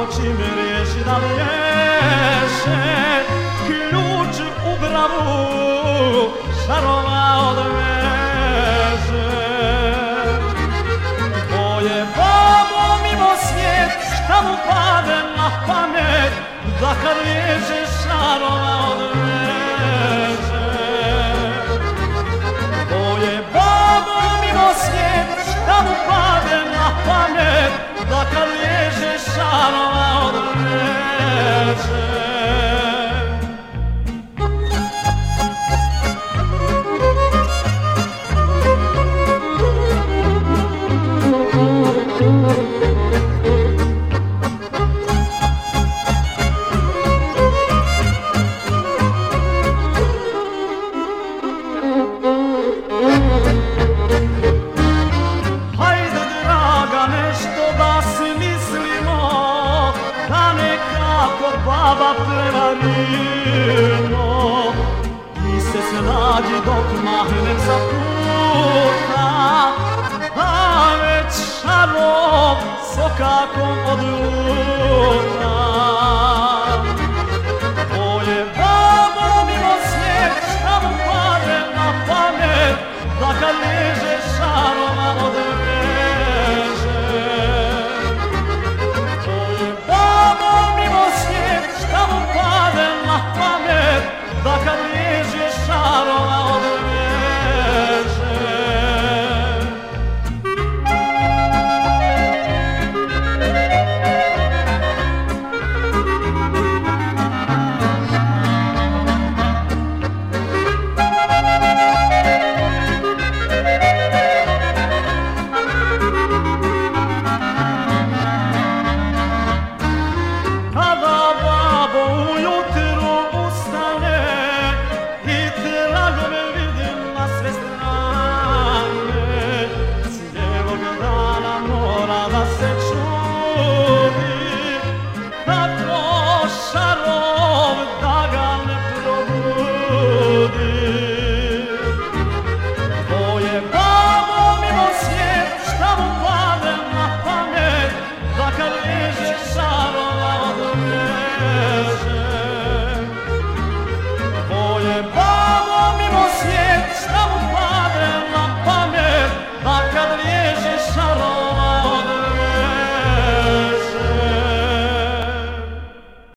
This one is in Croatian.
čim riječ da liješe, ključ u bravu šarova odveže. Boje babo mimo svijet, šta mu pade na pamet, da kad liježe šarova odveže. Boje babo mimo svijet, šta mu pade na pamet, da kad liježe šarova odveže. Hajde draga nešto da si mislimo, da nekako baba prevarimo. Ti se snađi dok mahnem sa puta, a već šarov sokakom odluta. Boje babo mimo svijet, šta mu pade na pamet, da kad liježe